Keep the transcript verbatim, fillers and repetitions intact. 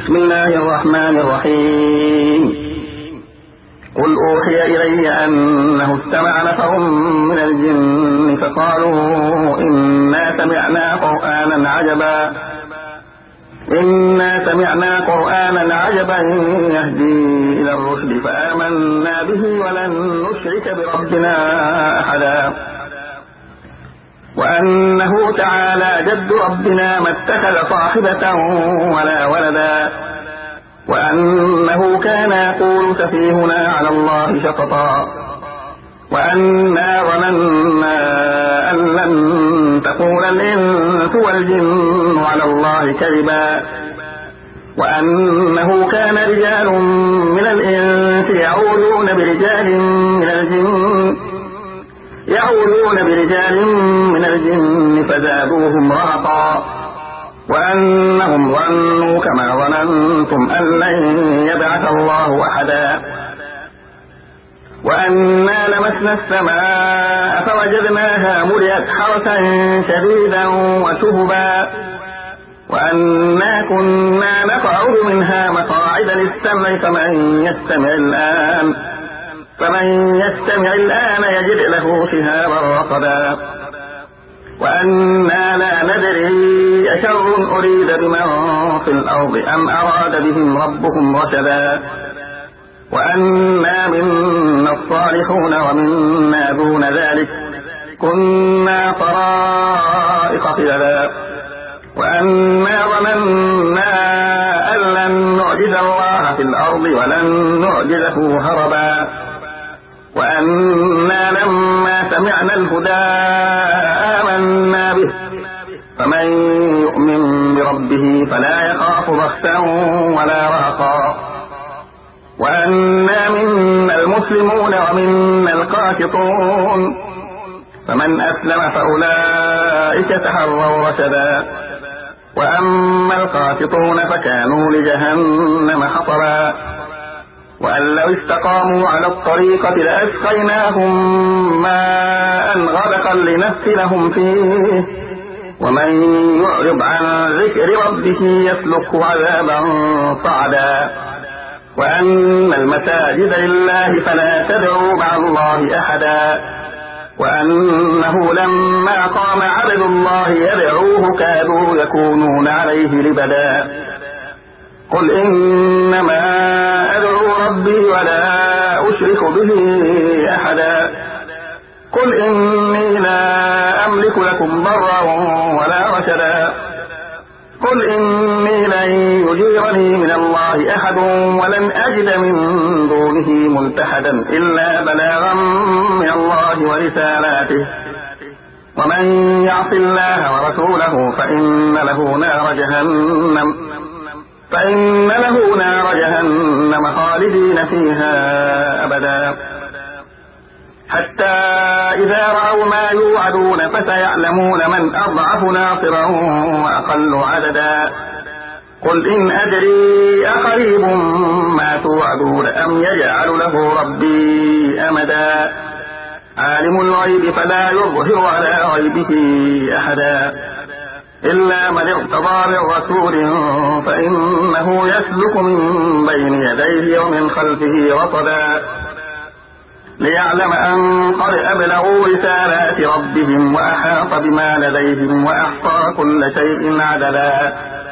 بسم الله الرحمن الرحيم. قل أوحي إلي أنه استمع نفر من الجن فقالوا إنا سمعنا قرآنا عجبا إنا سمعنا قرآنا عجبا يهدي إلى الرشد فآمنا به ولن نشرك بربنا أحدا وأنه تعالى جد ربنا ما اتخذ صاحبة ولا ولدا وأنه كان يقول سفيهنا على الله شططا وأنا ظننا أن لن تقول الإنس والجن على الله كذبا وأنه كان رجال من الإنس يعوذون برجال من الجن يعوذون برجال من الجن فزادوهم رهقا وأنهم ظنوا كما ظننتم أن لن يبعث الله أحدا وأنا لمسنا السماء فوجدناها ملئت حرسا شديدا وشهبا وأنا كنا نقعد منها مقاعد للسمع فمن يستمع الآن فمن يستمع الآن يجد له شهابا رصدا وأنا لا ندري أشر أريد بمن في الأرض أم أراد بهم ربهم رشدا وأنا منا الصالحون ومنا دون ذلك كنا طرائق قددا وأنا ظننا أن لن نعجز الله في الأرض ولن نعجزه هربا وأنا لما سمعنا الهدى آمنا به فمن يؤمن بربه فلا يخاف بخسا ولا رهقا وأنا منا المسلمون ومنا القاسطون فمن أسلم فأولئك تحروا رشدا وأما القاسطون فكانوا لجهنم حطبا وأن لو استقاموا على الطريقة لأسقيناهم ماء غدقا لنفتنهم فيه ومن يعرض عن ذكر ربه يسلكه عذابا صعدا وأن المساجد لله فلا تدعوا مع الله أحدا وأنه لما قام عبد الله يدعوه كادوا يكونون عليه لبدا قل إنما أدعو ربي ولا أشرك به أحدا قل إني لا أملك لكم ضرا ولا رشدا قل إني لن يجيرني من الله أحد ولن أجد من دونه ملتحدا إلا بلاغا من الله ورسالاته ومن يعص الله ورسوله فإن له نار جهنم فإن له نار جهنم خالدين فيها أبدا حتى إذا رأوا ما يوعدون فسيعلمون من أضعف ناصرا وأقل عددا قل إن أدري أقريب ما توعدون أم يجعل له ربي أمدا عالم الغيب فلا يظهر على غيبه أحدا إلا من ارتضى من رسول فإنه يسلك من بين يديه ومن خلفه رصدا ليعلم أن قد أبلغوا رسالات ربهم وأحاط بما لديهم وأحصى كل شيء عددا